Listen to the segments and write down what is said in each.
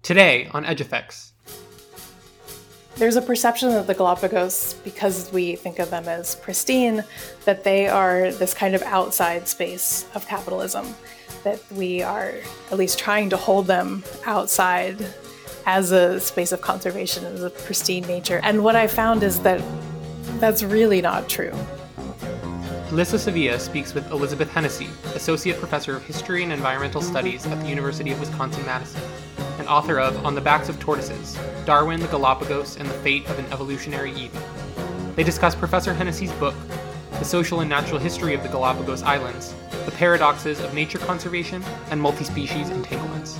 Today on EdgeEffects. There's a perception of the Galapagos, because we think of them as pristine, that they are this kind of outside space of capitalism, that we are at least trying to hold them outside as a space of conservation, as a pristine nature. And what I found is that that's really not true. Alyssa Sevilla speaks with Elizabeth Hennessy, Associate Professor of History and Environmental Studies at the University of Wisconsin-Madison, and author of On the Backs of Tortoises, Darwin, the Galapagos, and the Fate of an Evolutionary Eden. They discuss Professor Hennessy's book, The Social and Natural History of the Galapagos Islands, the paradoxes of nature conservation and multi-species entanglements.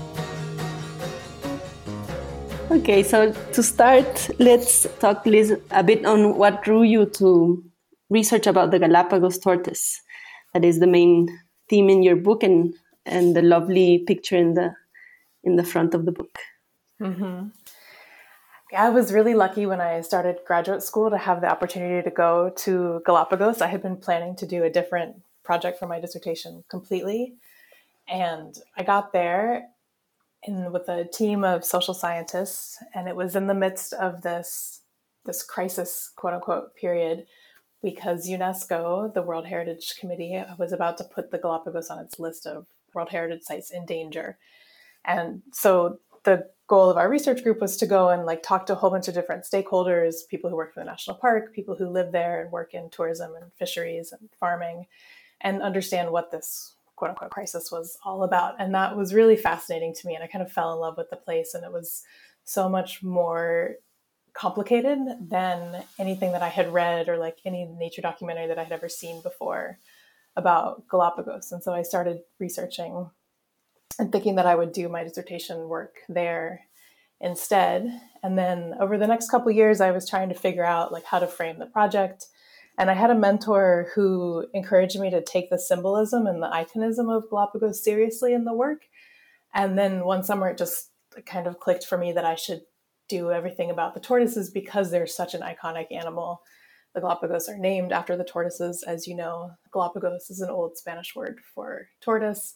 Okay, so to start, let's talk, Liz, a bit on what drew you to research about the Galapagos tortoise. That is the main theme in your book, and the lovely picture in the front of the book. Mm-hmm. Yeah, I was really lucky when I started graduate school to have the opportunity to go to Galapagos. I had been planning to do a different project for my dissertation completely. And I got there with a team of social scientists, and it was in the midst of this crisis, quote unquote, period, because UNESCO, the World Heritage Committee, was about to put the Galapagos on its list of World Heritage Sites in danger. And so the goal of our research group was to go and talk to a whole bunch of different stakeholders, people who work for the national park, people who live there and work in tourism and fisheries and farming, and understand what this quote unquote crisis was all about. And that was really fascinating to me. And I kind of fell in love with the place. And it was so much more complicated than anything that I had read or any nature documentary that I had ever seen before about Galapagos. And so I started researching and thinking that I would do my dissertation work there instead. And then over the next couple of years, I was trying to figure out how to frame the project. And I had a mentor who encouraged me to take the symbolism and the iconism of Galapagos seriously in the work. And then one summer, it just kind of clicked for me that I should do everything about the tortoises because they're such an iconic animal. The Galapagos are named after the tortoises. As you know, Galapagos is an old Spanish word for tortoise.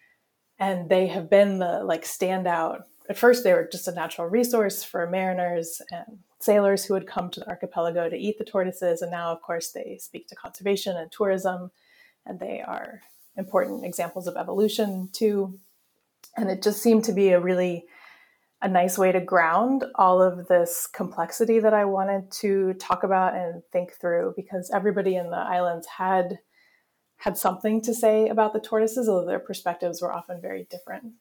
And they have been the standout. At first, they were just a natural resource for mariners and sailors who would come to the archipelago to eat the tortoises. And now, of course, they speak to conservation and tourism, and they are important examples of evolution too. And it just seemed to be a nice way to ground all of this complexity that I wanted to talk about and think through, because everybody in the islands had something to say about the tortoises, although their perspectives were often very different.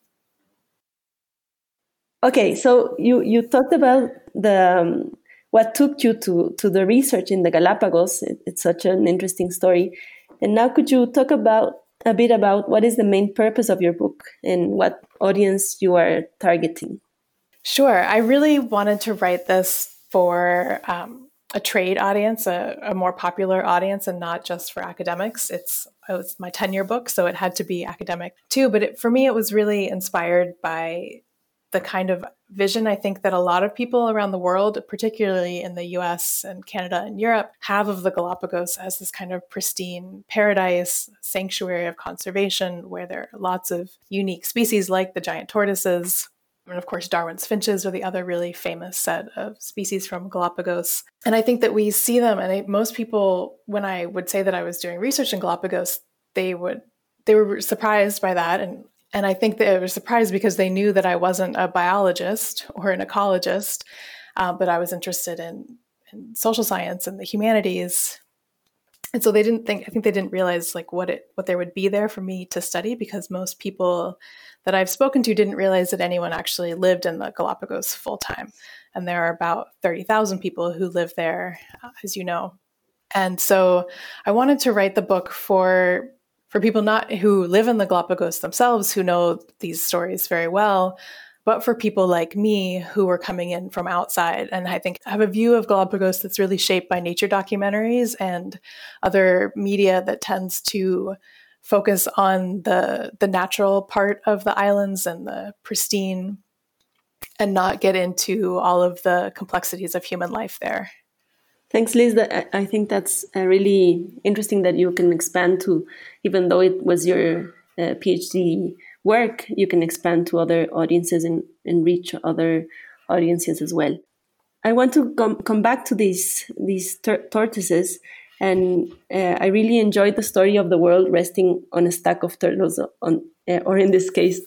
Okay, so you talked about what took you to the research in the Galapagos. It's such an interesting story. And now could you talk a bit about what is the main purpose of your book and what audience you are targeting? Sure. I really wanted to write this for a trade audience, a more popular audience, and not just for academics. It was my tenure book, so it had to be academic too. But for me, it was really inspired by the kind of vision I think that a lot of people around the world, particularly in the US and Canada and Europe, have of the Galapagos as this kind of pristine paradise, sanctuary of conservation, where there are lots of unique species like the giant tortoises. And of course, Darwin's finches are the other really famous set of species from Galapagos. And I think that we see them, and most people, when I would say that I was doing research in Galapagos, they were surprised by that. And I think they were surprised because they knew that I wasn't a biologist or an ecologist, but I was interested in social science and the humanities. And so I think they didn't realize what there would be there for me to study, because most people that I've spoken to didn't realize that anyone actually lived in the Galapagos full time. And there are about 30,000 people who live there, as you know. And so I wanted to write the book for people not who live in the Galapagos themselves, who know these stories very well, but for people like me who are coming in from outside. And I think I have a view of Galapagos that's really shaped by nature documentaries and other media that tends to focus on the natural part of the islands and the pristine, and not get into all of the complexities of human life there. Thanks, Liz. I think that's really interesting that you can expand to, even though it was your PhD work, you can expand to other audiences and reach other audiences as well. I want to come back to these tortoises, and I really enjoyed the story of the world resting on a stack of turtles, or in this case,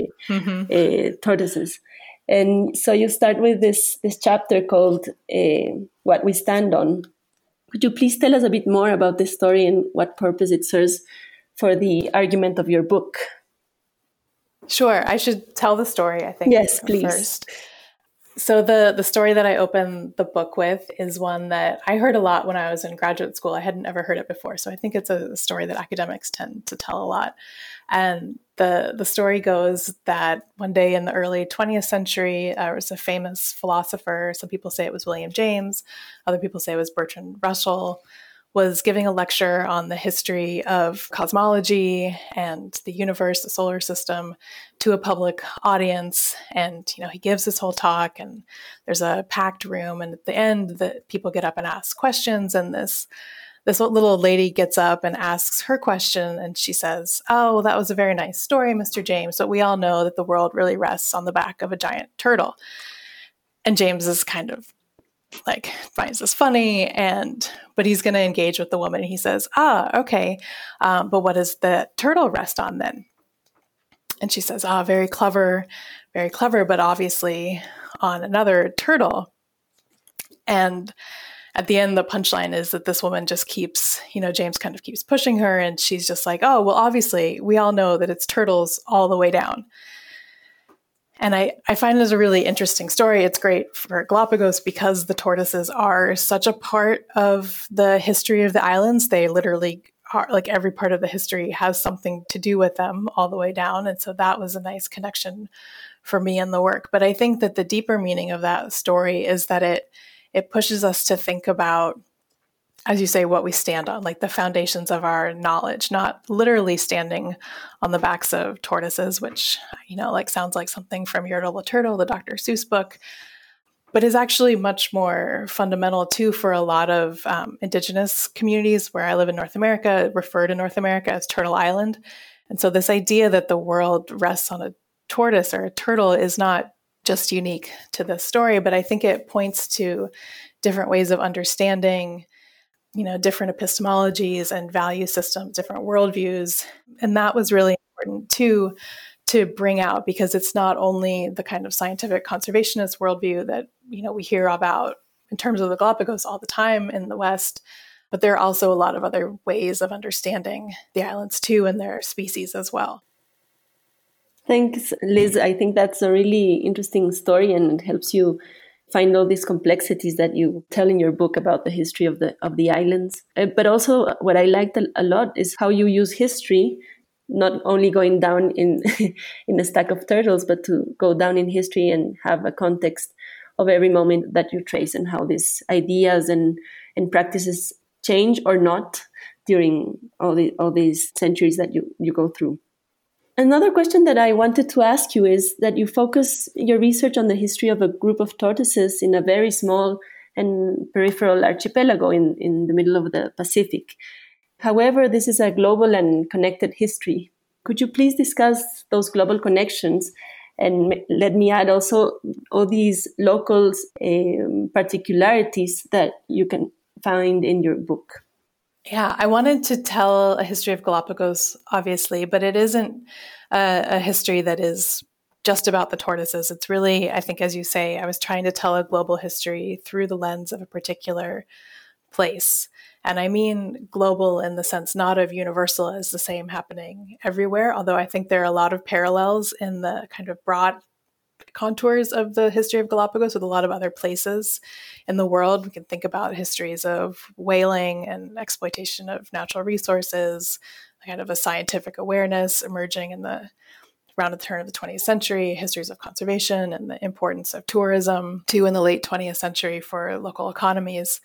tortoises. And so you start with this chapter called "What We Stand On." Could you please tell us a bit more about this story and what purpose it serves for the argument of your book? Sure, I should tell the story, I think. Yes, please. First. So the story that I open the book with is one that I heard a lot when I was in graduate school. I hadn't ever heard it before. So I think it's a story that academics tend to tell a lot. And the story goes that one day in the early 20th century, there was a famous philosopher. Some people say it was William James. Other people say it was Bertrand Russell, was giving a lecture on the history of cosmology and the universe, the solar system, to a public audience. And, he gives this whole talk, and there's a packed room. And at the end, the people get up and ask questions. And this little lady gets up and asks her question. And she says, "Oh, well, that was a very nice story, Mr. James, but we all know that the world really rests on the back of a giant turtle." And James is kind of finds this funny, but he's going to engage with the woman. And he says, "Okay, but what does the turtle rest on then?" And she says, very clever, but obviously on another turtle." And at the end, the punchline is that this woman just keeps, James kind of keeps pushing her, and she's just like, "Oh, well, obviously we all know that it's turtles all the way down." And I find it a really interesting story. It's great for Galapagos because the tortoises are such a part of the history of the islands. They literally are, every part of the history has something to do with them all the way down. And so that was a nice connection for me in the work. But I think that the deeper meaning of that story is that it pushes us to think about, as you say, what we stand on, the foundations of our knowledge, not literally standing on the backs of tortoises, which, sounds like something from Yertle the Turtle, the Dr. Seuss book, but is actually much more fundamental too for a lot of indigenous communities where I live in North America, refer to North America as Turtle Island. And so this idea that the world rests on a tortoise or a turtle is not just unique to this story, but I think it points to different ways of understanding different epistemologies and value systems, different worldviews. And that was really important too, to bring out, because it's not only the kind of scientific conservationist worldview that, we hear about in terms of the Galapagos all the time in the West, but there are also a lot of other ways of understanding the islands too and their species as well. Thanks, Liz. I think that's a really interesting story, and it helps you find all these complexities that you tell in your book about the history of the islands. But also what I liked a lot is how you use history, not only going down in in a stack of turtles, but to go down in history and have a context of every moment that you trace, and how these ideas and practices change or not during all these centuries that you go through. Another question that I wanted to ask you is that you focus your research on the history of a group of tortoises in a very small and peripheral archipelago in the middle of the Pacific. However, this is a global and connected history. Could you please discuss those global connections? And let me add also all these local particularities that you can find in your book. Yeah, I wanted to tell a history of Galapagos, obviously, but it isn't a history that is just about the tortoises. It's really, I think, as you say, I was trying to tell a global history through the lens of a particular place. And I mean global in the sense not of universal as the same happening everywhere, although I think there are a lot of parallels in the kind of broad contours of the history of Galapagos with a lot of other places in the world. We can think about histories of whaling and exploitation of natural resources, kind of a scientific awareness emerging around the turn of the 20th century, histories of conservation and the importance of tourism too in the late 20th century for local economies.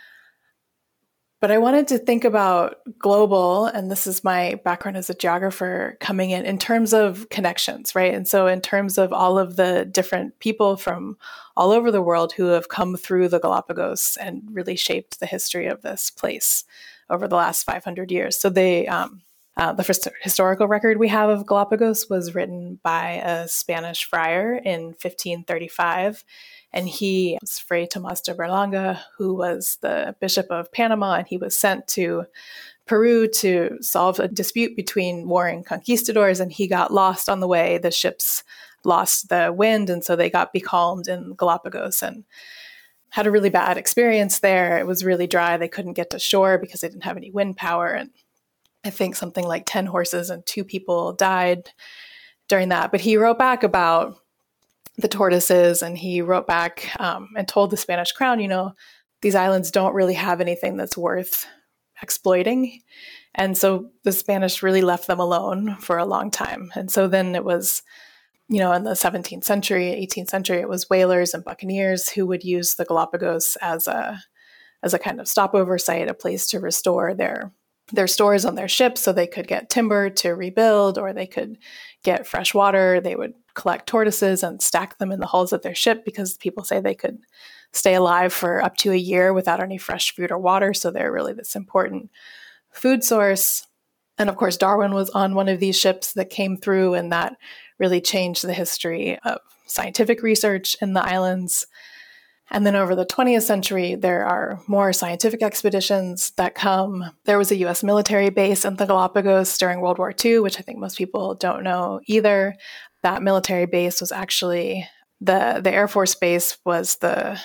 But I wanted to think about global, and this is my background as a geographer coming in terms of connections, right? And so in terms of all of the different people from all over the world who have come through the Galapagos and really shaped the history of this place over the last 500 years. So The first historical record we have of Galapagos was written by a Spanish friar in 1535. And he was Fray Tomás de Berlanga, who was the Bishop of Panama, and he was sent to Peru to solve a dispute between warring conquistadors, and he got lost on the way. The ships lost the wind, and so they got becalmed in Galapagos and had a really bad experience there. It was really dry. They couldn't get to shore because they didn't have any wind power. And I think something like 10 horses and 2 people died during that. But he wrote back about the tortoises, and he wrote back and told the Spanish crown, these islands don't really have anything that's worth exploiting. And so the Spanish really left them alone for a long time. And so then it was, in the 17th century, 18th century, it was whalers and buccaneers who would use the Galapagos as a kind of stopover site, a place to restore their stores on their ships so they could get timber to rebuild, or they could get fresh water. They would collect tortoises and stack them in the hulls of their ship because people say they could stay alive for up to a year without any fresh food or water. So they're really this important food source. And of course, Darwin was on one of these ships that came through, and that really changed the history of scientific research in the islands. And then over the 20th century, there are more scientific expeditions that come. There was a U.S. military base in the Galapagos during World War II, which I think most people don't know either. That military base was actually, the Air Force Base was the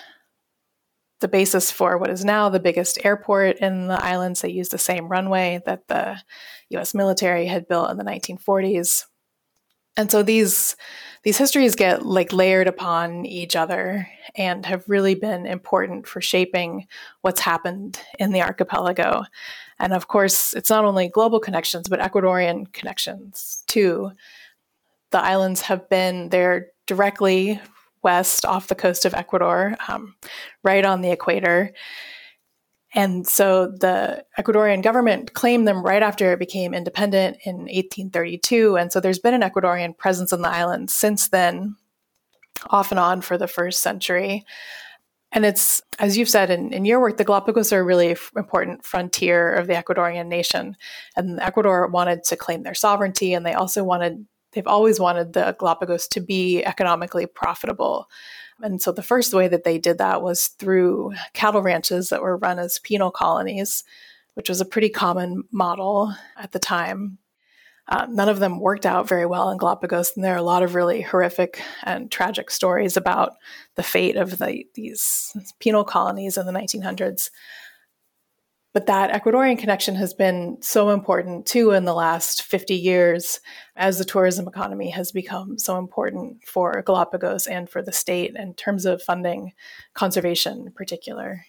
basis for what is now the biggest airport in the islands. They used the same runway that the U.S. military had built in the 1940s. And so these histories get layered upon each other and have really been important for shaping what's happened in the archipelago. And of course, it's not only global connections, but Ecuadorian connections too. The islands they're directly west off the coast of Ecuador, right on the equator. And so the Ecuadorian government claimed them right after it became independent in 1832. And so there's been an Ecuadorian presence on the islands since then, off and on for the first century. And it's, as you've said in your work, the Galapagos are a really important frontier of the Ecuadorian nation. And Ecuador wanted to claim their sovereignty, and they've always wanted the Galapagos to be economically profitable. And so the first way that they did that was through cattle ranches that were run as penal colonies, which was a pretty common model at the time. None of them worked out very well in Galapagos, and there are a lot of really horrific and tragic stories about the fate of these penal colonies in the 1900s. But that Ecuadorian connection has been so important too in the last 50 years as the tourism economy has become so important for Galapagos and for the state in terms of funding conservation in particular.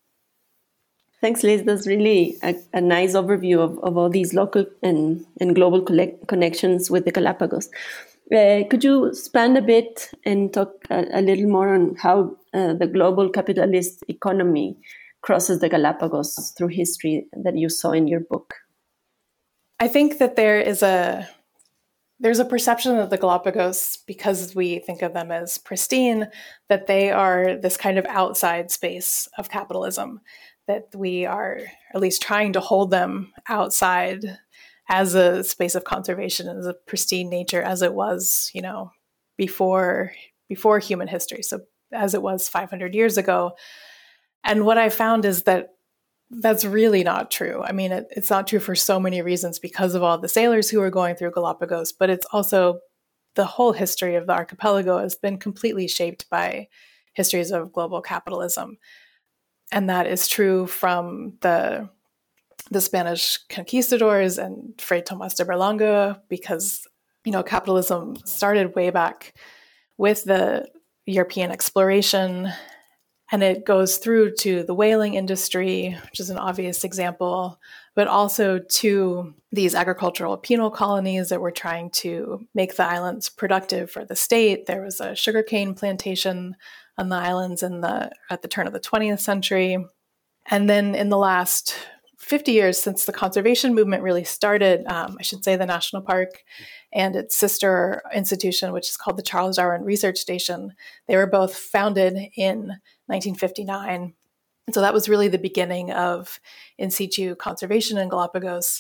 Thanks, Liz. That's really a nice overview of all these local and global connections with the Galapagos. Could you expand a bit and talk a little more on how the global capitalist economy crosses the Galapagos through history that you saw in your book? I think that there's a perception of the Galapagos, because we think of them as pristine, that they are this kind of outside space of capitalism, that we are at least trying to hold them outside as a space of conservation, as a pristine nature, as it was, before human history. So as it was 500 years ago. And what I found is that that's really not true. I mean, it's not true for so many reasons because of all the sailors who are going through Galapagos, but it's also the whole history of the archipelago has been completely shaped by histories of global capitalism. And that is true from the Spanish conquistadors and Fray Tomás de Berlanga, because, capitalism started way back with the European exploration. And it goes through to the whaling industry, which is an obvious example, but also to these agricultural penal colonies that were trying to make the islands productive for the state. There was a sugarcane plantation on the islands at the turn of the 20th century. And then in the last 50 years, since the conservation movement really started, I should say the National Park and its sister institution, which is called the Charles Darwin Research Station, they were both founded in 1959. And so that was really the beginning of in situ conservation in Galapagos.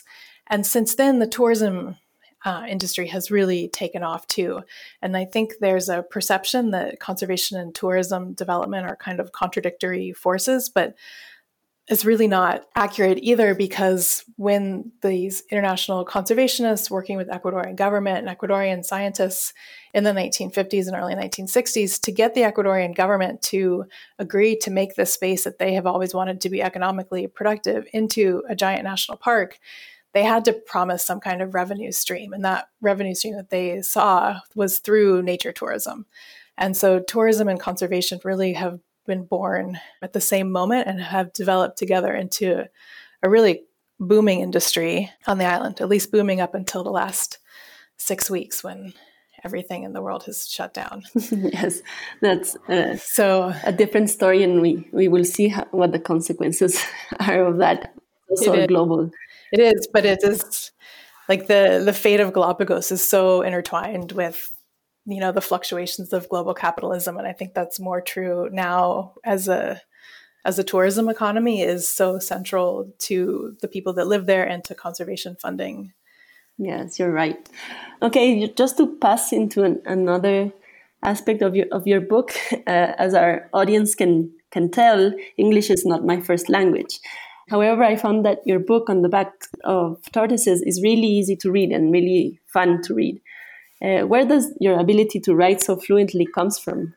And since then, the tourism industry has really taken off too. And I think there's a perception that conservation and tourism development are kind of contradictory forces, but it's really not accurate either, because when these international conservationists working with Ecuadorian government and Ecuadorian scientists in the 1950s and early 1960s to get the Ecuadorian government to agree to make this space that they have always wanted to be economically productive into a giant national park, they had to promise some kind of revenue stream. And that revenue stream that they saw was through nature tourism. And so tourism and conservation really have been born at the same moment and have developed together into a really booming industry on the island, at least booming up until the last 6 weeks when everything in the world has shut down. Yes, that's so a different story, and we will see what the consequences are of that. Also global. It is, but it is like the fate of Galapagos is so intertwined with the fluctuations of global capitalism. And I think that's more true now as a tourism economy is so central to the people that live there and to conservation funding. Yes, you're right. Okay, just to pass into another aspect of your book, as our audience can tell, English is not my first language. However, I found that your book on the back of tortoises is really easy to read and really fun to read. Where does your ability to write so fluently comes from?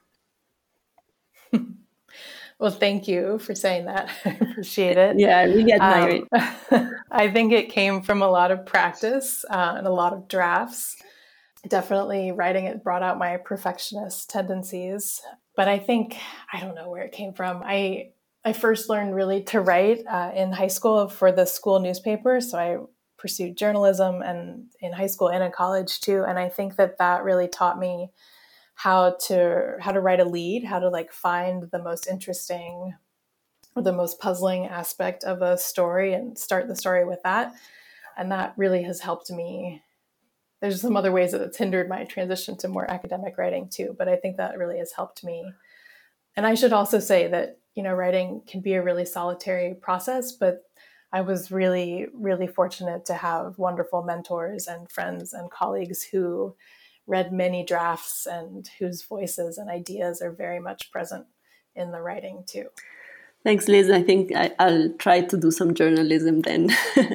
Well, thank you for saying that. I appreciate it. Yeah, I really admire it. I think it came from a lot of practice and a lot of drafts. Definitely writing it brought out my perfectionist tendencies. But I don't know where it came from. I first learned really to write in high school for the school newspaper. So I pursued journalism and in high school and in college too. And I think that really taught me how to write a lead, how to find the most interesting or the most puzzling aspect of a story and start the story with that. And that really has helped me. There's some other ways that it's hindered my transition to more academic writing too, but I think that really has helped me. And I should also say that, writing can be a really solitary process, but I was really, really fortunate to have wonderful mentors and friends and colleagues who read many drafts and whose voices and ideas are very much present in the writing too. Thanks, Liz. I think I'll try to do some journalism then.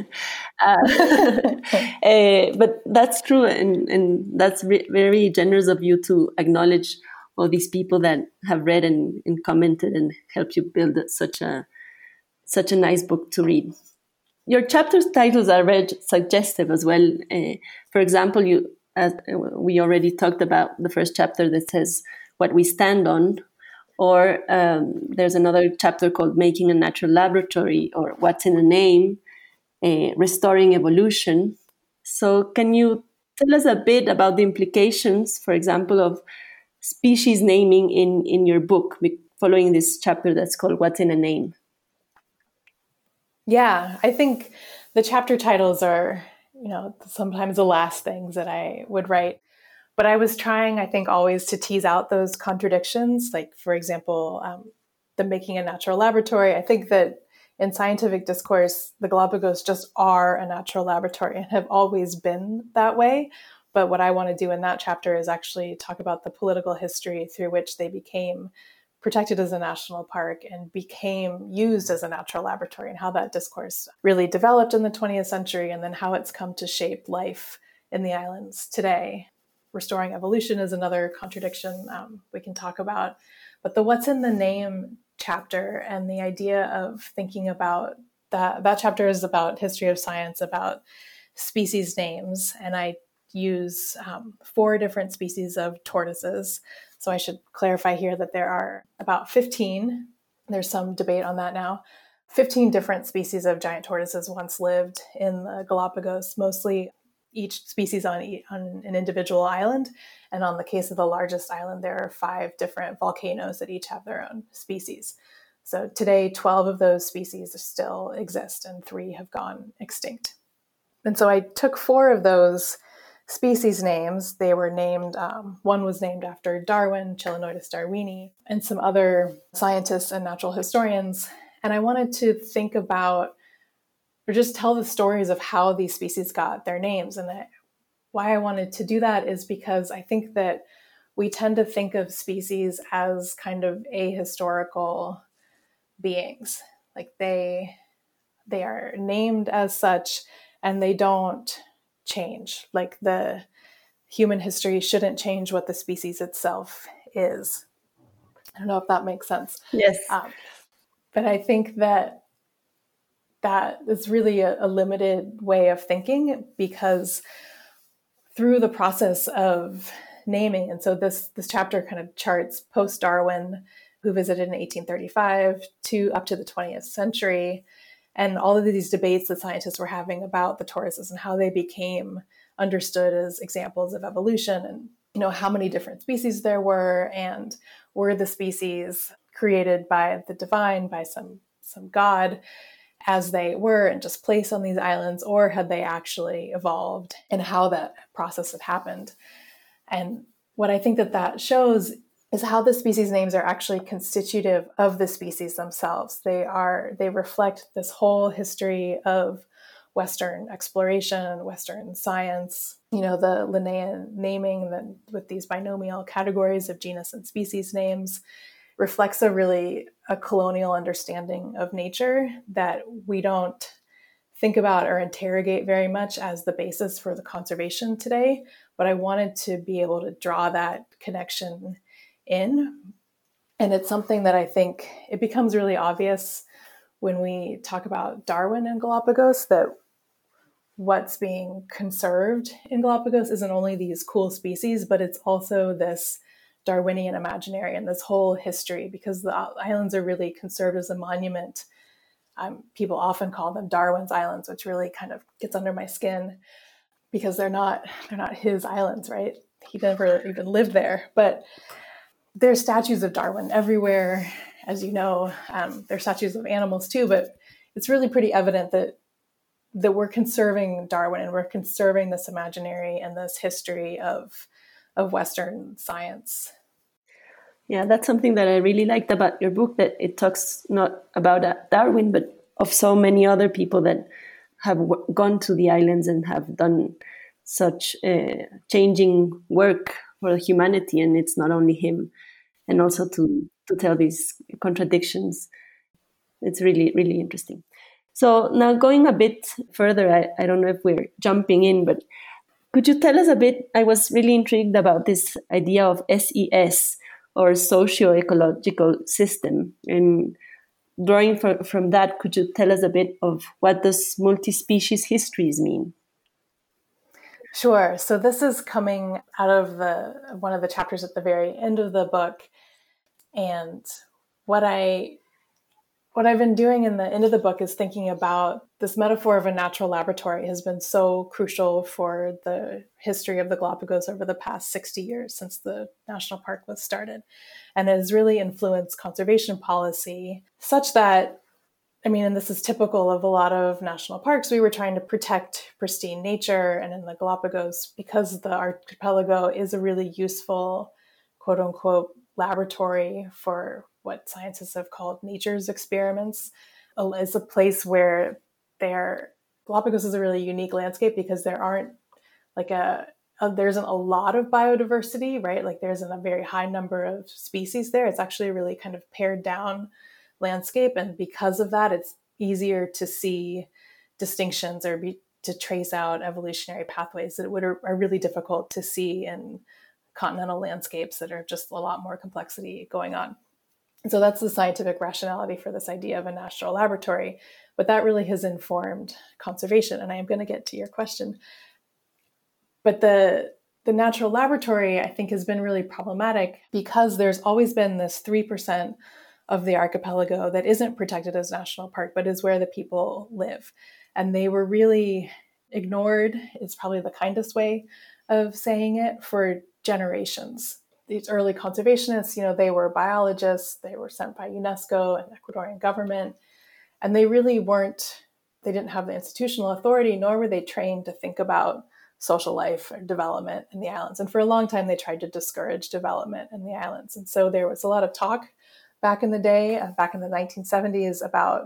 But that's true, and that's very generous of you to acknowledge all these people that have read and commented and helped you build such a nice book to read. Your chapter titles are very suggestive as well. For example, we already talked about the first chapter that says what we stand on, or there's another chapter called Making a Natural Laboratory, or What's in a Name, Restoring Evolution. So can you tell us a bit about the implications, for example, of species naming in your book, following this chapter that's called What's in a Name? Yeah, I think the chapter titles are, sometimes the last things that I would write. But I was trying, I think, always to tease out those contradictions. Like, for example, the Making a Natural Laboratory. I think that in scientific discourse, the Galapagos just are a natural laboratory and have always been that way. But what I want to do in that chapter is actually talk about the political history through which they became protected as a national park and became used as a natural laboratory, and how that discourse really developed in the 20th century, and then how it's come to shape life in the islands today. Restoring evolution is another contradiction we can talk about. But the What's in the Name chapter and the idea of thinking about that chapter is about history of science, about species names. And I use 4 different species of tortoises. So I should clarify here that there are about 15. There's some debate on that now. 15 different species of giant tortoises once lived in the Galapagos, mostly each species on an individual island. And on the case of the largest island, there are 5 different volcanoes that each have their own species. So today, 12 of those species still exist and 3 have gone extinct. And so I took 4 of those species names. They were named, one was named after Darwin, Chelonoidis darwini, and some other scientists and natural historians. And I wanted to think about or just tell the stories of how these species got their names. And why I wanted to do that is because I think that we tend to think of species as kind of ahistorical beings. Like they are named as such and they don't change. Like the human history shouldn't change what the species itself is. I don't know if that makes sense. Yes. But I think that is really a limited way of thinking, because through the process of naming, and so this chapter kind of charts post-Darwin, who visited in 1835 to up to the 20th century, and all of these debates that scientists were having about the tortoises and how they became understood as examples of evolution, and how many different species there were, and were the species created by the divine, by some god as they were and just placed on these islands, or had they actually evolved, and how that process had happened. And what I think that shows is how the species names are actually constitutive of the species themselves. They reflect this whole history of Western exploration, Western science, the Linnaean naming with these binomial categories of genus and species names reflects a colonial understanding of nature that we don't think about or interrogate very much as the basis for the conservation today. But I wanted to be able to draw that connection in. And it's something that I think it becomes really obvious when we talk about Darwin and Galapagos, that what's being conserved in Galapagos isn't only these cool species, but it's also this Darwinian imaginary and this whole history, because the islands are really conserved as a monument. People often call them Darwin's Islands, which really kind of gets under my skin, because they're not his islands, right? He never even lived there. But there's statues of Darwin everywhere, as you know. There's statues of animals too, but it's really pretty evident that we're conserving Darwin, and we're conserving this imaginary and this history of Western science. Yeah, that's something that I really liked about your book, that it talks not about Darwin, but of so many other people that have gone to the islands and have done such changing work for humanity. And it's not only him. And also to tell these contradictions. It's really, really interesting. So now going a bit further, I don't know if we're jumping in, but could you tell us a bit? I was really intrigued about this idea of SES, or socio-ecological system. And drawing from that, could you tell us a bit of what does multi-species histories mean? Sure. So this is coming out of one of the chapters at the very end of the book. And what I've been doing in the end of the book is thinking about this metaphor of a natural laboratory has been so crucial for the history of the Galapagos over the past 60 years since the national park was started. And it has really influenced conservation policy such that, and this is typical of a lot of national parks, we were trying to protect pristine nature. And in the Galapagos, because the archipelago is a really useful, quote unquote, laboratory for what scientists have called nature's experiments, is a place where Galapagos is a really unique landscape, because there aren't there isn't a lot of biodiversity, right? Like there isn't a very high number of species there. It's actually a really kind of pared down landscape. And because of that, it's easier to see distinctions or to trace out evolutionary pathways that are really difficult to see in continental landscapes that are just a lot more complexity going on. And so that's the scientific rationality for this idea of a natural laboratory. But that really has informed conservation. And I am going to get to your question. But the natural laboratory, I think, has been really problematic because there's always been this 3% of the archipelago that isn't protected as national park, but is where the people live. And they were really ignored, is probably the kindest way of saying it, for generations. These early conservationists, they were biologists, they were sent by UNESCO and Ecuadorian government, and they really they didn't have the institutional authority, nor were they trained to think about social life or development in the islands. And for a long time, they tried to discourage development in the islands. And so there was a lot of talk back in the day, back in the 1970s, about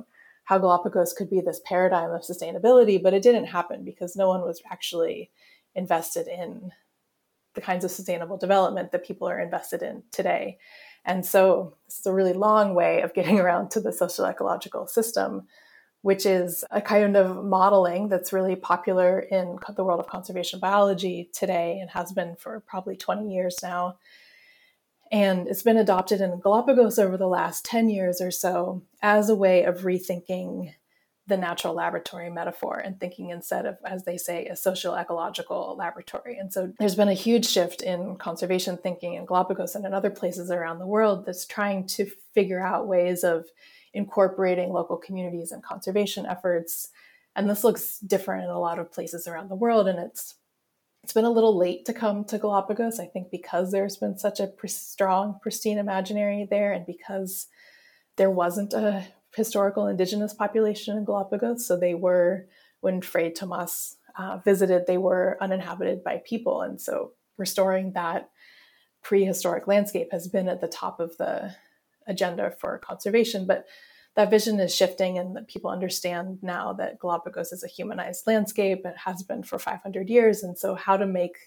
how Galapagos could be this paradigm of sustainability, but it didn't happen because no one was actually invested in the kinds of sustainable development that people are invested in today. And so this is a really long way of getting around to the socio-ecological system, which is a kind of modeling that's really popular in the world of conservation biology today and has been for probably 20 years now. And it's been adopted in Galapagos over the last 10 years or so as a way of rethinking the natural laboratory metaphor and thinking instead of, as they say, a socio-ecological laboratory. And so there's been a huge shift in conservation thinking in Galapagos and in other places around the world that's trying to figure out ways of incorporating local communities and conservation efforts. And this looks different in a lot of places around the world. And it's been a little late to come to Galapagos, I think, because there's been such a strong, pristine imaginary there, and because there wasn't a historical indigenous population in Galapagos. So they were, when Fray Tomas visited, they were uninhabited by people. And so restoring that prehistoric landscape has been at the top of the agenda for conservation. But that vision is shifting, and that people understand now that Galapagos is a humanized landscape. It has been for 500 years. And so how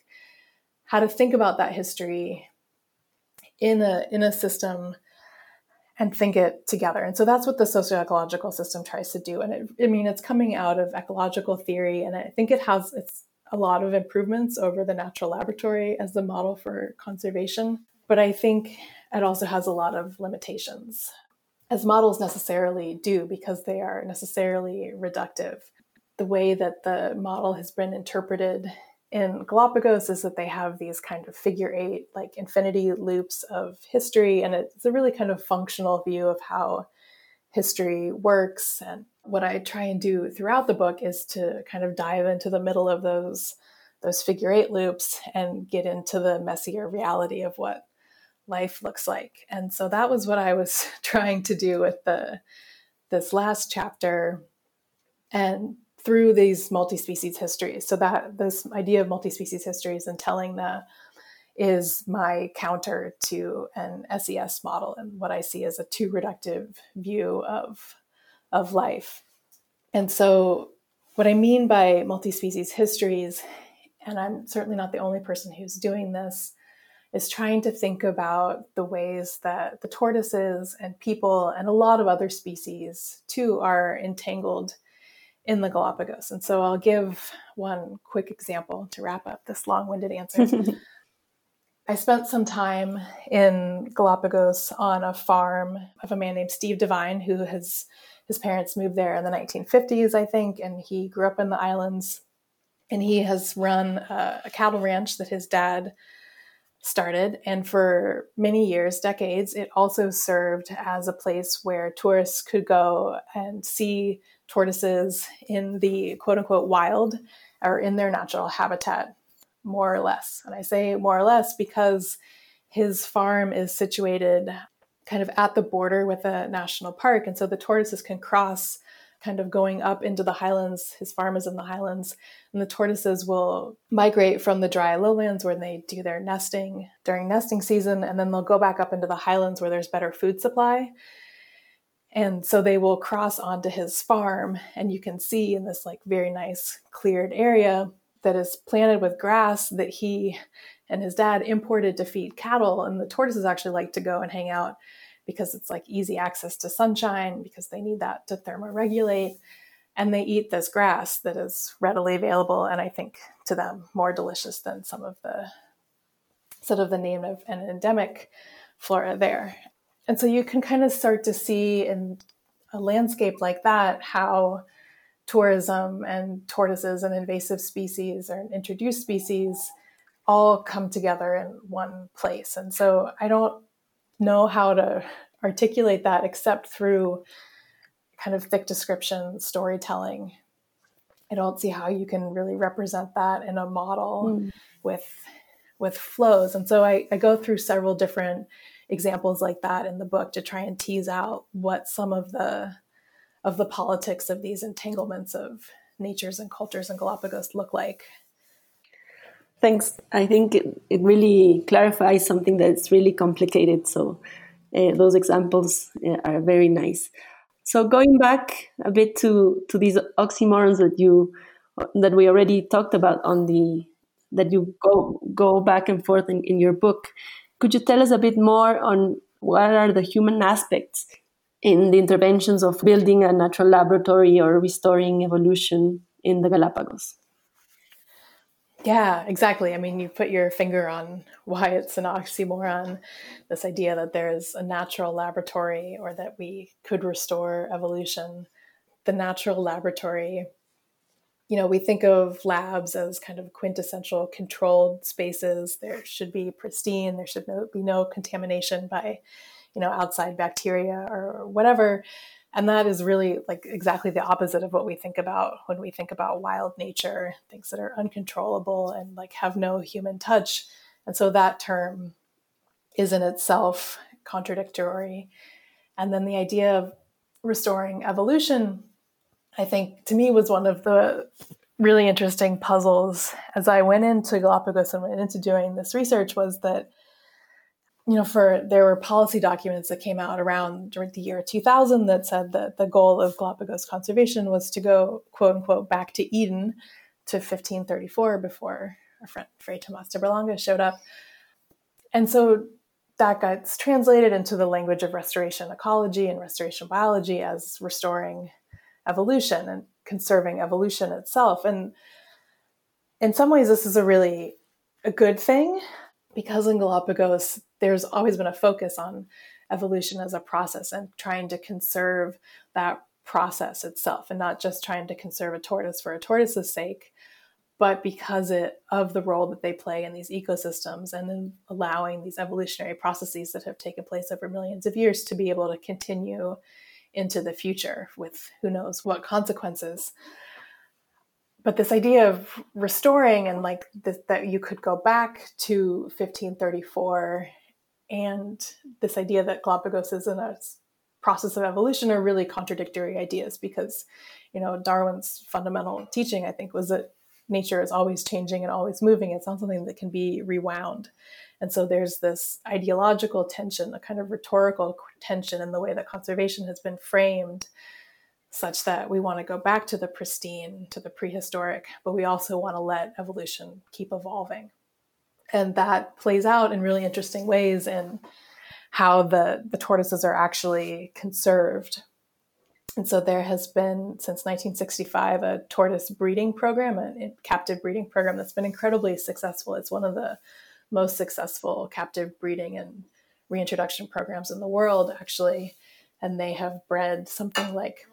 to think about that history in a system and think it together. And so that's what the socio-ecological system tries to do. And it's coming out of ecological theory. And I think it's a lot of improvements over the natural laboratory as the model for conservation. But I think it also has a lot of limitations, as models necessarily do, because they are necessarily reductive. The way that the model has been interpreted in Galapagos is that they have these kind of figure eight, like infinity loops of history. And it's a really kind of functional view of how history works. And what I try and do throughout the book is to kind of dive into the middle of those figure eight loops and get into the messier reality of what life looks like. And so that was what I was trying to do with this last chapter. And through these multi-species histories. So that this idea of multi-species histories and telling that is my counter to an SES model and what I see as a too reductive view of life. And so what I mean by multi-species histories, and I'm certainly not the only person who's doing this, is trying to think about the ways that the tortoises and people and a lot of other species too are entangled in the Galapagos. And so I'll give one quick example to wrap up this long-winded answer. I spent some time in Galapagos on a farm of a man named Steve Devine, who his parents moved there in the 1950s, I think, and he grew up in the islands. And he has run a cattle ranch that his dad started. And for many years, decades, it also served as a place where tourists could go and see tortoises in the quote unquote wild or in their natural habitat, more or less. And I say more or less because his farm is situated kind of at the border with a national park. And so the tortoises can cross kind of going up into the highlands. His farm is in the highlands, and the tortoises will migrate from the dry lowlands where they do their nesting during nesting season, and then they'll go back up into the highlands where there's better food supply. And so they will cross onto his farm, and you can see in this like very nice cleared area that is planted with grass that he and his dad imported to feed cattle. And the tortoises actually like to go and hang out because it's like easy access to sunshine, because they need that to thermoregulate. And they eat this grass that is readily available, and I think to them more delicious than some of the sort of the native and endemic flora there. And so you can kind of start to see in a landscape like that how tourism and tortoises and invasive species or introduced species all come together in one place. And so I don't know how to articulate that except through kind of thick description storytelling. I don't see how you can really represent that in a model with flows. And so I go through several different examples like that in the book to try and tease out what some of the politics of these entanglements of natures and cultures in Galapagos look like. Thanks. I think it really clarifies something that's really complicated. So those examples are very nice. So going back a bit to these oxymorons that we already talked about that you go back and forth in your book, could you tell us a bit more on what are the human aspects in the interventions of building a natural laboratory or restoring evolution in the Galapagos? Yeah, exactly. I mean, you put your finger on why it's an oxymoron, this idea that there's a natural laboratory or that we could restore evolution. The natural laboratory, we think of labs as kind of quintessential controlled spaces. There should be pristine, there should be no contamination by, outside bacteria or whatever. And that is really like exactly the opposite of what we think about when we think about wild nature, things that are uncontrollable and like have no human touch. And so that term is in itself contradictory. And then the idea of restoring evolution, I think to me was one of the really interesting puzzles as I went into Galapagos and went into doing this research was that there were policy documents that came out around the year 2000 that said that the goal of Galapagos conservation was to go, quote unquote, back to Eden to 1534 before our friend Fray Tomás de Berlanga showed up. And so that gets translated into the language of restoration ecology and restoration biology as restoring evolution and conserving evolution itself. And in some ways, this is a good thing because in Galapagos, there's always been a focus on evolution as a process and trying to conserve that process itself and not just trying to conserve a tortoise for a tortoise's sake, but because of the role that they play in these ecosystems and in allowing these evolutionary processes that have taken place over millions of years to be able to continue into the future with who knows what consequences. But this idea of restoring and like this, that you could go back to 1534 and this idea that Galapagos is in a process of evolution are really contradictory ideas because, Darwin's fundamental teaching, I think, was that nature is always changing and always moving. It's not something that can be rewound. And so there's this ideological tension, a kind of rhetorical tension in the way that conservation has been framed, such that we want to go back to the pristine, to the prehistoric, but we also want to let evolution keep evolving. And that plays out in really interesting ways in how the tortoises are actually conserved. And so there has been, since 1965, a tortoise breeding program, a captive breeding program that's been incredibly successful. It's one of the most successful captive breeding and reintroduction programs in the world, actually. And they have bred something like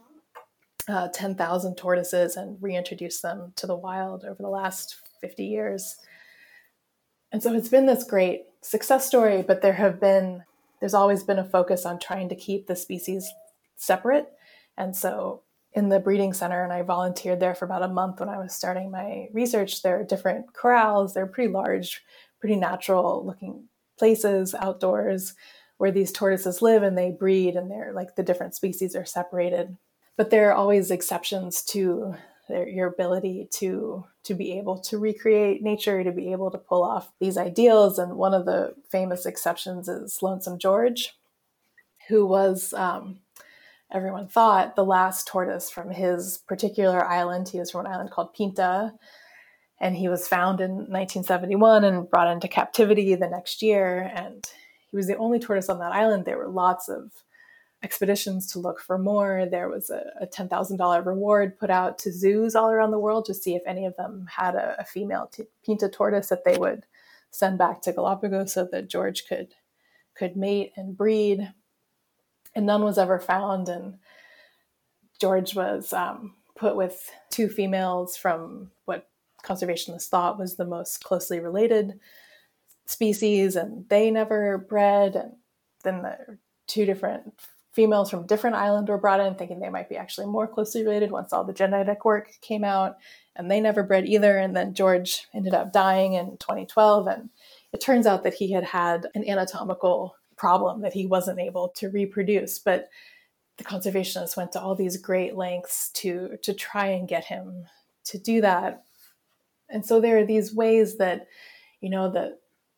10,000 tortoises and reintroduced them to the wild over the last 50 years. And so it's been this great success story, but there's always been a focus on trying to keep the species separate. And so in the breeding center, and I volunteered there for about a month when I was starting my research, there are different corrals. They're pretty large, pretty natural looking places outdoors where these tortoises live and they breed, and they're like the different species are separated. But there are always exceptions to your ability to be able to recreate nature, to be able to pull off these ideals. And one of the famous exceptions is Lonesome George, who was, everyone thought, the last tortoise from his particular island. He was from an island called Pinta, and he was found in 1971 and brought into captivity the next year. And he was the only tortoise on that island. There were lots of expeditions to look for more. There was a $10,000 reward put out to zoos all around the world to see if any of them had a female Pinta tortoise that they would send back to Galapagos so that George could mate and breed. And none was ever found. And George was put with two females from what conservationists thought was the most closely related species, and they never bred. And then the two different females from a different island were brought in thinking they might be actually more closely related once all the genetic work came out, and they never bred either. And then George ended up dying in 2012. And it turns out that he had an anatomical problem that he wasn't able to reproduce. But the conservationists went to all these great lengths to try and get him to do that. And so there are these ways that, that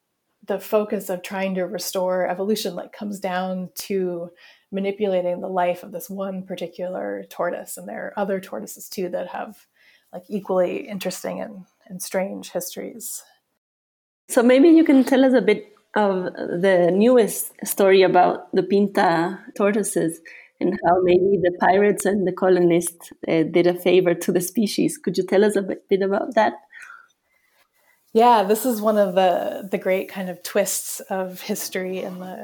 the focus of trying to restore evolution like comes down to manipulating the life of this one particular tortoise. And there are other tortoises too that have like equally interesting and strange histories. So maybe you can tell us a bit of the newest story about the Pinta tortoises and how maybe the pirates and the colonists did a favor to the species. Could you tell us a bit about that? Yeah, this is one of the great kind of twists of history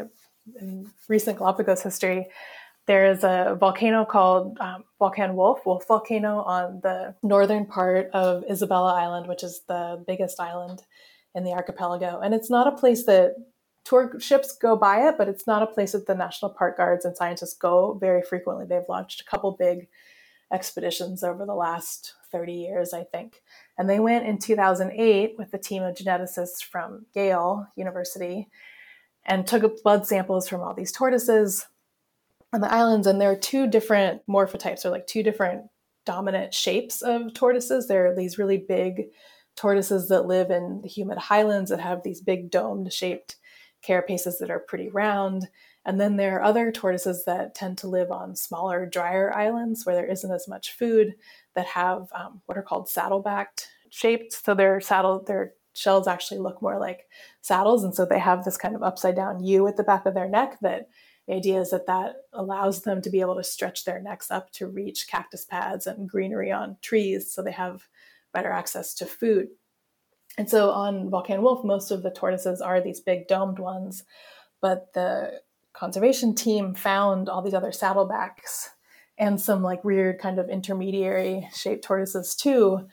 in recent Galapagos history. There is a volcano called Volcan Wolf Volcano on the northern part of Isabella Island, which is the biggest island in the archipelago. And it's not a place that tour ships go by it, but it's not a place that the National Park Guards and scientists go very frequently. They've launched a couple big expeditions over the last 30 years, I think. And they went in 2008 with a team of geneticists from Yale University and took blood samples from all these tortoises on the islands. And there are two different morphotypes, or like two different dominant shapes of tortoises. There are these really big tortoises that live in the humid highlands that have these big domed shaped carapaces that are pretty round. And then there are other tortoises that tend to live on smaller, drier islands where there isn't as much food, that have what are called saddle-backed shaped. So their shells actually look more like saddles. And so they have this kind of upside down U at the back of their neck. That the idea is that allows them to be able to stretch their necks up to reach cactus pads and greenery on trees. So they have better access to food. And so on Volcan Wolf, most of the tortoises are these big domed ones, but the conservation team found all these other saddlebacks and some like weird kind of intermediary shaped tortoises too.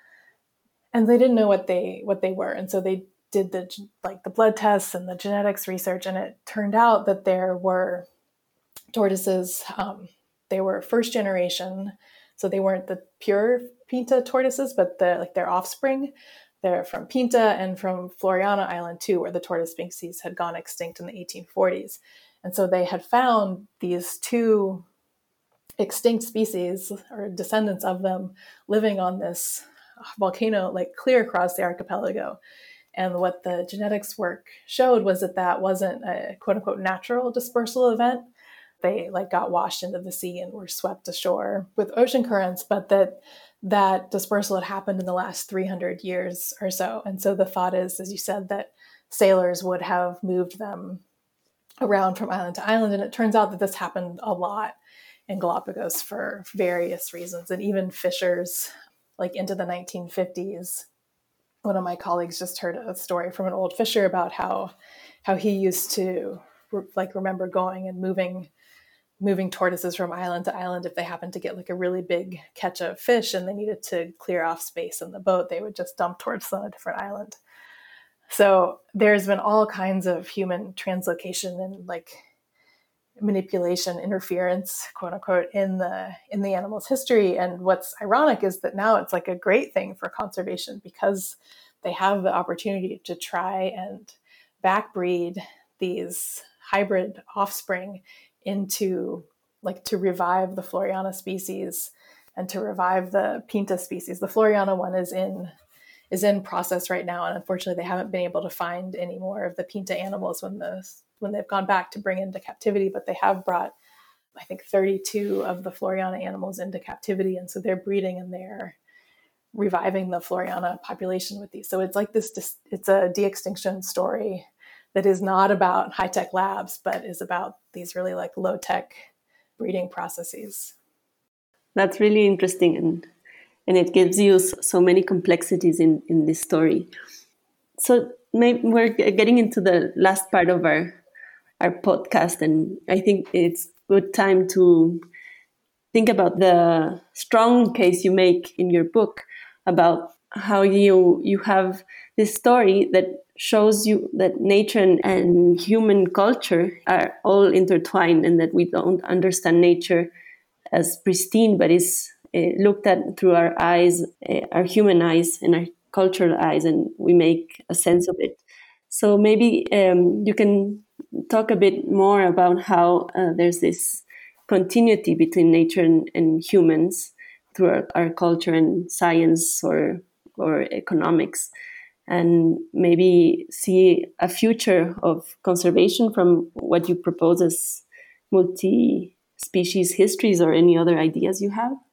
And they didn't know what they were. And so they did the blood tests and the genetics research. And it turned out that there were tortoises, they were first generation. So they weren't the pure Pinta tortoises, but their offspring. They're from Pinta and from Floriana Island too, where the tortoise species had gone extinct in the 1840s. And so they had found these two extinct species or descendants of them living on this volcano, like clear across the archipelago. And what the genetics work showed was that wasn't a quote unquote natural dispersal event. They got washed into the sea and were swept ashore with ocean currents, but that dispersal had happened in the last 300 years or so. And so the thought is, as you said, that sailors would have moved them around from island to island. And it turns out that this happened a lot in Galapagos for various reasons. And even fishers, into the 1950s, one of my colleagues just heard a story from an old fisher about how he used to remember going and moving tortoises from island to island. If they happened to get a really big catch of fish and they needed to clear off space in the boat, they would just dump tortoises on a different island. So there's been all kinds of human translocation and manipulation, interference, quote unquote, in the animal's history. And what's ironic is that now it's a great thing for conservation because they have the opportunity to try and backbreed these hybrid offspring into to revive the Floriana species and to revive the Pinta species. The Floriana one is in process right now, and unfortunately they haven't been able to find any more of the Pinta animals when they've gone back to bring into captivity, but they have brought, I think, 32 of the Floriana animals into captivity, and so they're breeding and they're reviving the Floriana population with these. So it's it's a de-extinction story that is not about high-tech labs, but is about these really low-tech breeding processes. That's really interesting, and it gives you so many complexities in this story. So maybe we're getting into the last part of our podcast, and I think it's good time to think about the strong case you make in your book about how you have this story that shows you that nature and human culture are all intertwined, and that we don't understand nature as pristine, but is looked at through our eyes, our human eyes and our cultural eyes, and we make a sense of it. So maybe you can talk a bit more about how there's this continuity between nature and humans through our culture and science or economics, and maybe see a future of conservation from what you propose as multi-species histories, or any other ideas you have?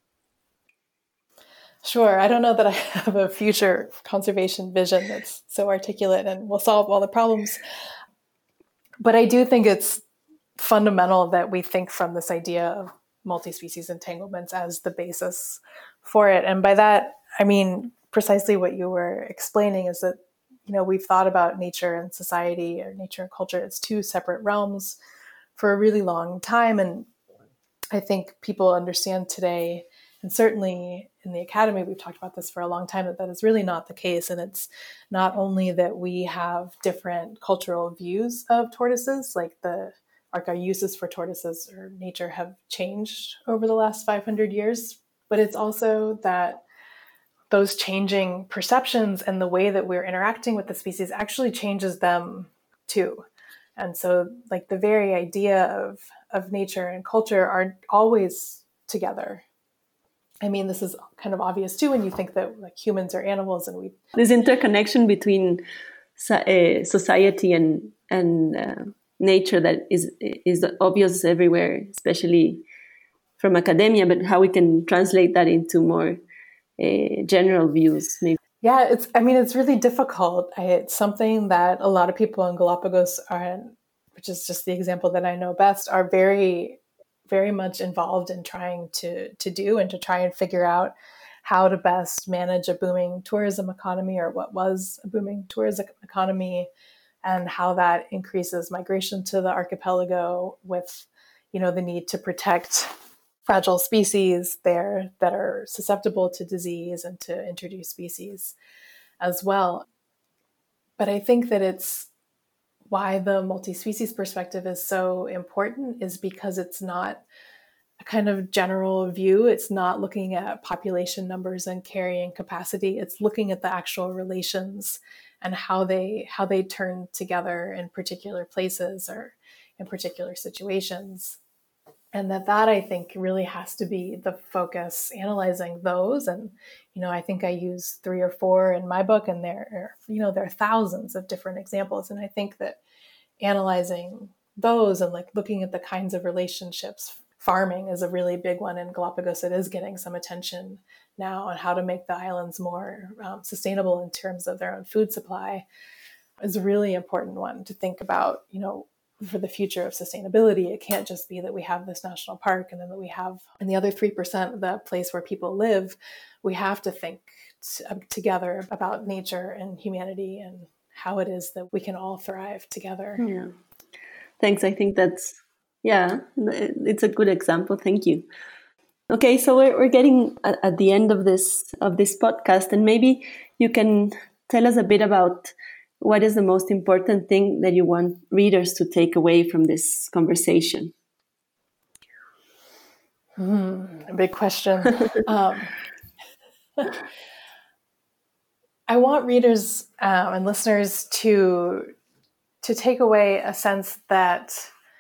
Sure. I don't know that I have a future conservation vision that's so articulate and will solve all the problems. But I do think it's fundamental that we think from this idea of multi-species entanglements as the basis for it. And by that, I mean precisely what you were explaining, is that, we've thought about nature and society, or nature and culture, as two separate realms for a really long time. And I think people understand today, and certainly in the academy, we've talked about this for a long time, that is really not the case. And it's not only that we have different cultural views of tortoises, like our uses for tortoises or nature have changed over the last 500 years, but it's also that those changing perceptions and the way that we're interacting with the species actually changes them too. And so, like, the very idea of nature and culture are always together. I mean, this is kind of obvious too when you think that, like, humans are animals, and this interconnection between society and nature that is obvious everywhere, especially from academia, but how we can translate that into more general views, maybe. Yeah, it's really difficult. It's something that a lot of people in Galapagos which is just the example that I know best, are very, very much involved in trying to do, and to try and figure out how to best manage a booming tourism economy, or what was a booming tourism economy, and how that increases migration to the archipelago with, the need to protect fragile species there that are susceptible to disease, and to introduce species as well. But I think that it's why the multi-species perspective is so important, is because it's not a kind of general view. It's not looking at population numbers and carrying capacity. It's looking at the actual relations and how they turn together in particular places or in particular situations. And that I think really has to be the focus, analyzing those. And, I think I use 3 or 4 in my book, and there are thousands of different examples. And I think that analyzing those and, like, looking at the kinds of relationships, farming is a really big one in Galapagos. It is getting some attention now, on how to make the islands more sustainable in terms of their own food supply, is a really important one to think about, for the future of sustainability. It can't just be that we have this national park, and then that we have in the other 3% of the place where people live. We have to think together about nature and humanity, and how it is that we can all thrive together. Yeah. Thanks. I think it's a good example. Thank you. Okay, so we're getting at the end of this podcast, and maybe you can tell us a bit about what is the most important thing that you want readers to take away from this conversation. A big question. I want readers and listeners to take away a sense that,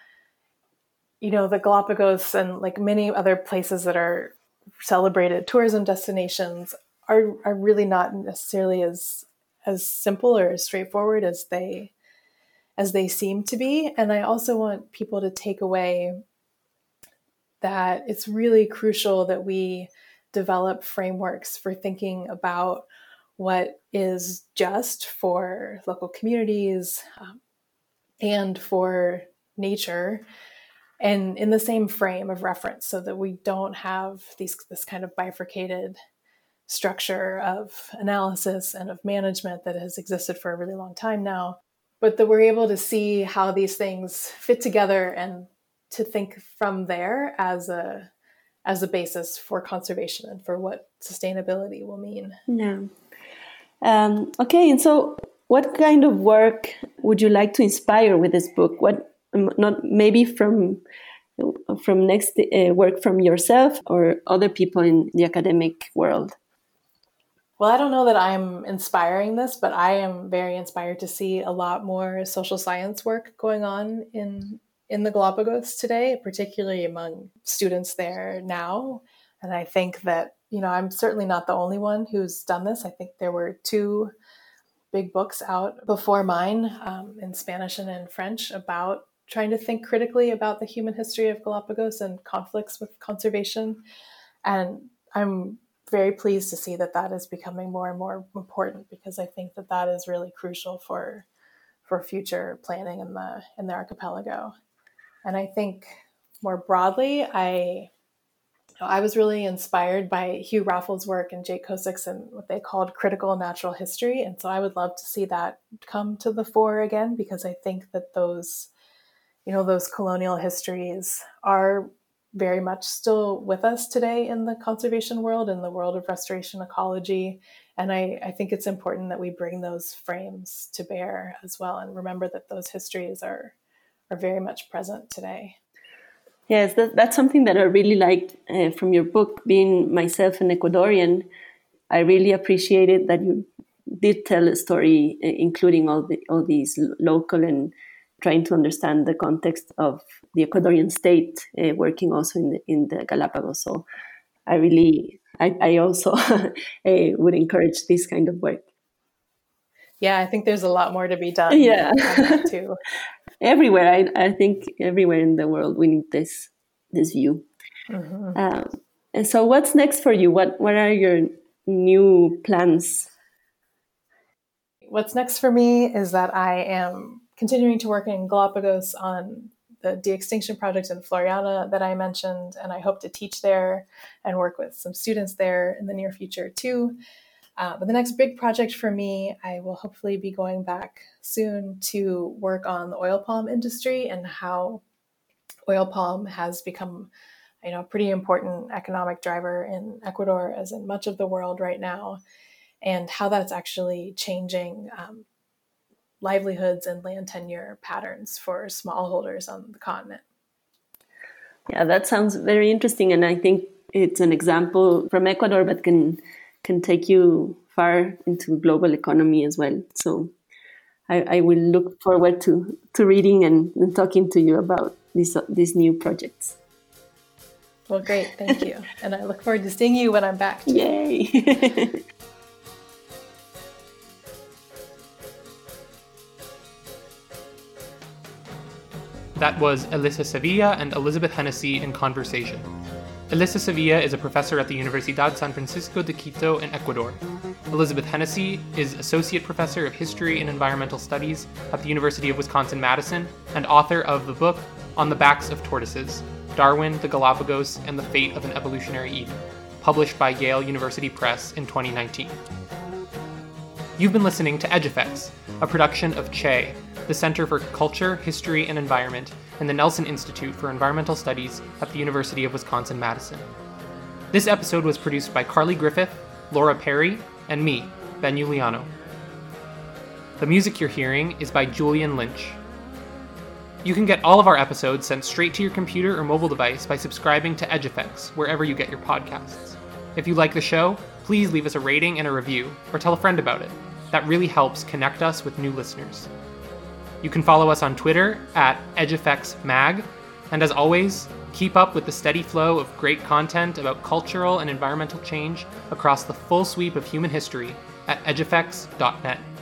the Galapagos, and, like, many other places that are celebrated tourism destinations, are really not necessarily as simple or as straightforward as they seem to be. And I also want people to take away that it's really crucial that we develop frameworks for thinking about what is just for local communities and for nature, and in the same frame of reference, so that we don't have this kind of bifurcated structure of analysis and of management that has existed for a really long time now, but that we're able to see how these things fit together, and to think from there as a basis for conservation and for what sustainability will mean. Yeah. Okay, and so what kind of work would you like to inspire with this book? What, not maybe from next work from yourself or other people in the academic world? Well, I don't know that I'm inspiring this, but I am very inspired to see a lot more social science work going on in the Galapagos today, particularly among students there now. And I think that, I'm certainly not the only one who's done this. I think there were 2 big books out before mine in Spanish and in French about trying to think critically about the human history of Galapagos and conflicts with conservation. And I'm very pleased to see that that is becoming more and more important, because I think that that is really crucial for future planning in the archipelago. And I think more broadly, I was really inspired by Hugh Raffles' work and Jake Kosick's and what they called critical natural history. And so I would love to see that come to the fore again, because I think that those colonial histories are very much still with us today in the conservation world, in the world of restoration ecology. And I think it's important that we bring those frames to bear as well, and remember that those histories are very much present today. Yes, that's something that I really liked from your book. Being myself an Ecuadorian, I really appreciated that you did tell a story, including all these local and trying to understand the context of the Ecuadorian state, working also in the Galapagos. So I also would encourage this kind of work. Yeah, I think there's a lot more to be done. Yeah, too. Everywhere. I think everywhere in the world we need this view. Mm-hmm. And so, what's next for you? What are your new plans? What's next for me is that I am continuing to work in Galapagos on the de-extinction project in Floriana that I mentioned, and I hope to teach there and work with some students there in the near future too. But the next big project for me, I will hopefully be going back soon to work on the oil palm industry and how oil palm has become, a pretty important economic driver in Ecuador, as in much of the world right now, and how that's actually changing livelihoods and land tenure patterns for smallholders on the continent. Yeah, that sounds very interesting, and I think it's an example from Ecuador, but can take you far into global economy as well. So I will look forward to reading and talking to you about these new projects. Well, great. Thank you. And I look forward to seeing you when I'm back. Yay. That was Elisa Sevilla and Elizabeth Hennessy in conversation. Elisa Sevilla is a professor at the Universidad San Francisco de Quito in Ecuador. Elizabeth Hennessy is Associate Professor of History and Environmental Studies at the University of Wisconsin-Madison and author of the book On the Backs of Tortoises, Darwin, the Galapagos, and the Fate of an Evolutionary Eden, published by Yale University Press in 2019. You've been listening to EdgeEffects, a production of CHE, the Center for Culture, History, and Environment, and the Nelson Institute for Environmental Studies at the University of Wisconsin-Madison. This episode was produced by Carly Griffith, Laura Perry, and me, Ben Juliano. The music you're hearing is by Julian Lynch. You can get all of our episodes sent straight to your computer or mobile device by subscribing to EdgeEffects wherever you get your podcasts. If you like the show, please leave us a rating and a review, or tell a friend about it. That really helps connect us with new listeners. You can follow us on Twitter at EdgeEffectsMag, and as always, keep up with the steady flow of great content about cultural and environmental change across the full sweep of human history at edgeeffects.net.